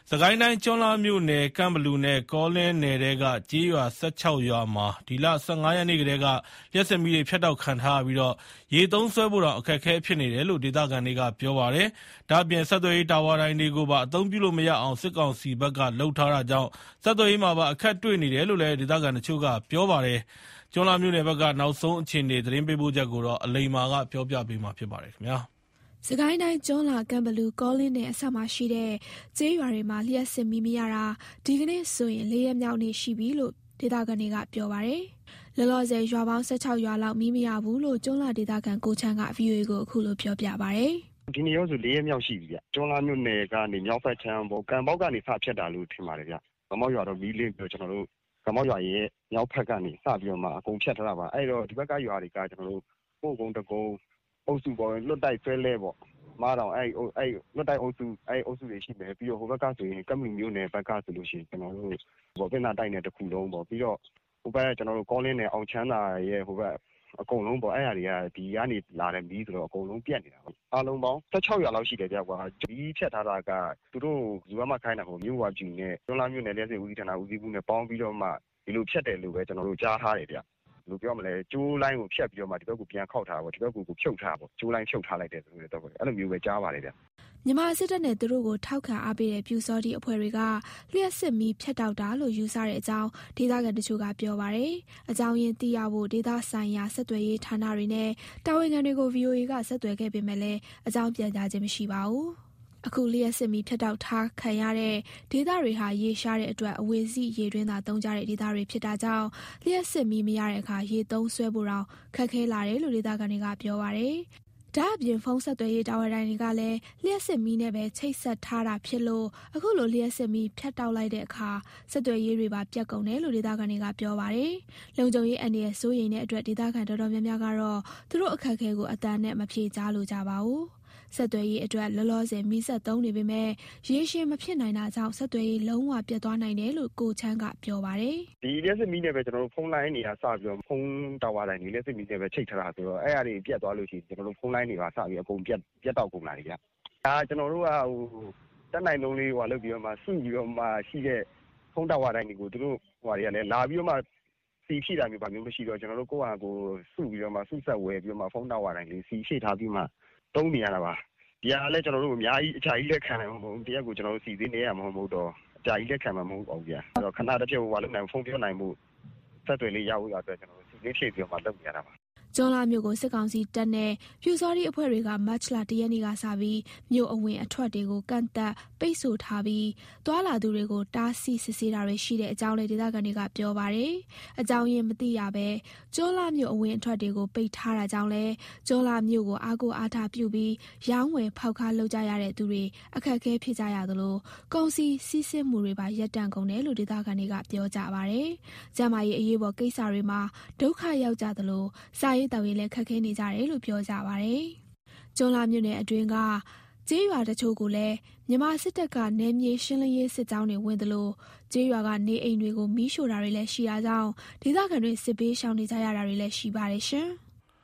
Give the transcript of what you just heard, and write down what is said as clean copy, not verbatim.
စကိုင်းတိုင်းကျွန်းလှမြို့နယ်ကန့်ဘလူနဲ့ကောလင်းနယ်ထဲကကျေးရွာ16ရွာမှာဒီလ15ရက်နေ့ကတည်းကလျှပ်စစ်မီးတွေဖြတ်တောက်ခံထားရပြီးရေသုံးစွဲဖို့တောင်အခက်အခဲဖြစ်နေတယ်လို့ဒေသခံတွေကပြောပါတယ်။ဒါ့အပြင်ဆက်သွယ်ရေးတာဝါတိုင်တွေကိုပါအသုံးပြုလို့မရအောင်စစ်ကောင်စီဘက်ကလုပ်ထားတာကြောင့်ဆက်သွယ်ရေးမှာပါအခက်တွေ့နေတယ်လို့လည်းဒေသခံတချို့ကပြောပါတယ်။ကျွန်းလှမြို့နယ်ဘက်ကနောက်ဆုံးအခြေအနေသတင်းပေးပို့ချက်ကိုအလိမ္မာကပြောပြပေးမှာဖြစ်ပါတယ်ခင်ဗျာ။စကိုင်းတိုင်းကျွန်းလှကန့်ဘလူကောလင်းနဲ့အဆက်မှာရှိတဲ့ကျေးရွာတွေမှာလျှပ်စစ်မီးမရတာဒီကနေ့ဆိုရင်4ရက်မြောက်နေ့ရှိပြီလို့ဒေသခံတွေကပြောပါတယ်။လောလောဆယ်ရွာပေါင်း16ရွာလောက်မီးမရဘူးလို့ကျွန်းလှဒေသခံကိုချမ်းက VOA ကိုအခုလိုပြောပြပါတယ်။ဒီနေ့ရောဆို4ရက်မြောက်ရှိပြီဗျ။ကျွန်းလှမြို့နယ်ကနေမြောက်ဘက်ချမ်းပေါ်ကံပေါက်ကနေစဖြတ်တာလို့ထင်ပါတယ်ဗျ။ကံပေါက်ရွာတော့မီးလင်းပြီးကျွန်တော်တို့ကံပေါက်ရွာရဲ့မြောက်ဘက်ကနေစပြီးတော့မှအကုန်ဖြတ်ထားတာပါ။အဲ့တော့ဒီဘက်ကရွာတွေကကျွန်တော်တို့ပို့ကုန်းတကုန်းအုပ်စုပေါ်လွတ်တိုက်ဆွဲလဲပေါ့မားတောင်အဲ့လွတ်တိုက်အုပ်စုတွေရှိမယ်ပြီးတော့ဟိုဘက်ကဆိုရင်ကမ်ဘလူမျိုးနယ်ဘက်ကဆိုလို့ရှိရင်ကျွန်တော်တို့ပင်နာတိုက်နယ်တစ်ခုလုံးပေါ့ပြီးတော့ဟိုဘက်ကျွန်တော်တို့ကောလင်းနယ်အောင်ချမ်းသာရဲ့ဟိုဘက်အကုန်လုံးပေါ့အဲ့အရာတွေကဒီကနေလာတဲ့မီးဆိုတော့အကုန်လုံးပြတ်နေတာပေါ့အားလုံးပေါင်း16ရွာလောက်ရှိတယ်ဗျကွာဒီဖြတ်ထားတာကသူတို့ယူရမှခိုင်းတာပေါ့မြို့ဝပြူနဲ့ကျွန်းလာမြို့နယ်လျှက်စစ်ဦးစီးဌာနဦးစီးမှုနဲ့ပေါင်းပြီးတော့မှဒီလိုဖြတ်တယ်လို့ပဲကျွန်တော်တို့ကြားထားတယ်ဗျလို့ပြောမလဲကျိုးလိုင်းကိုဖြတ်ပြီးတော့မှဒီဘက်ကိုပြန်ခောက်ထားပါဒီဘက်ကိုဖြုတ်ထားပါကျိုးလိုင်းဖြုတ်ထားလိုက်တယ်ဆိုတော့အဲ့လိုမျိုးပဲကြားပါတယ်ဗျမြန်မာစစ်တပ်နဲ့သူတို့ကိုထောက်ခံအားပေးတဲ့ပြူစောတိအဖွဲ့တွေကလျှက်စစ်မီးဖြတ်တောက်တာလို့ယူဆတဲ့အကြောင်းဒေသခံတချို့ကပြောပါတယ်။အကြောင်းရင်းသိရဖို့ဒေသဆိုင်ရာဆက်သွယ်ရေးဌာနတွေနဲ့တာဝန်ခံတွေကို VOA ကဆက်သွယ်ခဲ့ပေမဲ့လည်းအကြောင်းပြန်ကြားခြင်းမရှိပါဘူး။အခုလျှက်စစ်မီးဖြတ်တောက်ထားခံရတဲ့ဒေသတွေဟာရေရှားတဲ့အတွက်အဝေစီရေတွင်းသာသုံးကြတဲ့ဒေသတွေဖြစ်တာကြောင့်လျှက်စစ်မီးမရတဲ့အခါရေသုံးဆွဲဖို့တောင်ခက်ခဲလာတယ်လို့ဒေသခံတွေကပြောပါတယ်။ဒါအပြင်ဖုန်းဆက်သွယ်ရေးတာဝါတိုင်တွေကလည်းလျှက်စစ်မီးနဲ့ပဲချိတ်ဆက်ထားတာဖြစ်လို့အခုလိုလျှက်စစ်မီးဖြတ်တောက်လိုက်တဲ့အခါဆက်သွယ်ရေးတွေပါပြတ်ကုန်တယ်လို့ဒေသခံတွေကပြောပါတယ်။လုံခြုံရေးအန္တရာယ်စိုးရိမ်တဲ့အတွက်ဒေသခံတော်တော်များများကတော့သူတို့အခက်အခဲကိုအတန်နဲ့မဖြေကြားလို့ကြပါဘူး။ဆက်သွယ်ရေးအတွက်လောလောဆယ်မီးဆက်သုံးနေပေမဲ့ရေရှည်မဖြစ်နိုင်တာကြောင့်ဆက်သွယ်ရေးလုံးဝပြတ်သွားနိုင်တယ်လို့ကိုချမ်းကပြောပါတယ်။ဒီလျှက်စစ်မီးနဲ့ပဲကျွန်တော်တို့ဖုန်းလိုင်းတွေကစပြီးတော့ဖုန်းတာဝါတိုင်တွေလျှက်စစ်မီးနဲ့ပဲချိတ်ထားတာဆိုတော့အဲ့အရာတွေပြတ်သွားလို့ရှိရင်ကျွန်တော်တို့ဖုန်းလိုင်းတွေပါစပြီးအကုန်ပြတ်တောက်ကုန်လာတယ်ဗျ။ဒါကျွန်တော်တို့ကတက်နိုင်လုံးလေးဟိုလုပ်ပြီးတော့မှစုပြီးတော့မှရှိတဲ့ဖုန်းတာဝါတိုင်တွေကိုသူတို့ဟိုတွေကလည်းလာပြီးတော့မှစီဖြည့်တာမျိုးပါမျိုးမရှိတော့ကျွန်တော်တို့ကိုယ့်ဟာကိုစုပြီးတော့မှစုဆက်ဝယ်ပြီးတော့မှဖုန်းတာဝါတိုင်လေးစီဖြည့်ထားပြီးမှသုံးနေရတာပါဒီဟာလည်းကျွန်တော်တို့အများကြီးအကြာကြီးလက်ခံနိုင်မှာမဟုတ်ဘူးတရက်ကိုကျွန်တော်တို့စီစဉ်နေရမှာမဟုတ်တော့အကြာကြီးလက်ခံမှာမဟုတ်ပါဘူးဗျာအဲ့တော့ခဏတစ်ပြည့်ဟိုလုပ်နိုင်ဖုန်းပြောနိုင်မှုဆက်သွယ်လေးရဖို့အတွက်ကျွန်တော်တို့စီစဉ်ဖြည့်ပြီးတော့မှလုပ်နေရတာပါကျွန်းလှမြို့ကိုစစ်ကောင်စီတပ်နဲ့ပြူစောတိအဖွဲ့တွေကမတ်လ1ရက်နေ့ကစပြီးမြို့အဝင်အထွက်တွေကိုကန့်သက်ပိတ်ဆို့ထားပြီးသွာလာသူတွေကိုတားဆီးစစ်ဆေးတာတွေရှိတဲ့အကြောင်းလည်းဒေသခံတွေကပြောပါတယ်။အကြောင်းရင်းမသိရပဲကျွန်းလှမြို့အဝင်အထွက်တွေကိုပိတ်ထားတာကြောင့်လည်းကျွန်းလှမြို့ကိုအားကိုးအားထားပြုပြီးရောင်းဝယ်ဖောက်ကားလုပ်ကြရတဲ့သူတွေအခက်အခဲဖြစ်ကြရသလိုကုန်စည်စီးဆင်းမှုတွေပါရပ်တန့်ကုန်တယ်လို့ဒေသခံတွေကပြောကြပါတယ်။ကျန်းမာရေးအရေးပေါ်ကိစ္စတွေမှာဒုက္ခရောက်ကြသလိုစာရေးတောင်ရေးလည်းခက်ခဲနေကြတယ်လို့ပြောကြပါတယ်။ကျွန်းလှမြို့နယ်အတွင်းကကျေးရွာတချို့ကိုလည်းမြန်မာစစ်တပ်ကနယ်မြေရှင်းလင်းရေးစစ်ကြောင်းတွေဝင်သလိုကျေးရွာကနေအိမ်တွေကိုမီးရှို့တာတွေလည်းရှိတာကြောင့်ဒေသခံတွေစစ်ဘေးရှောင်နေကြရတာတွေလည်းရှိပါတယ်ရှင်။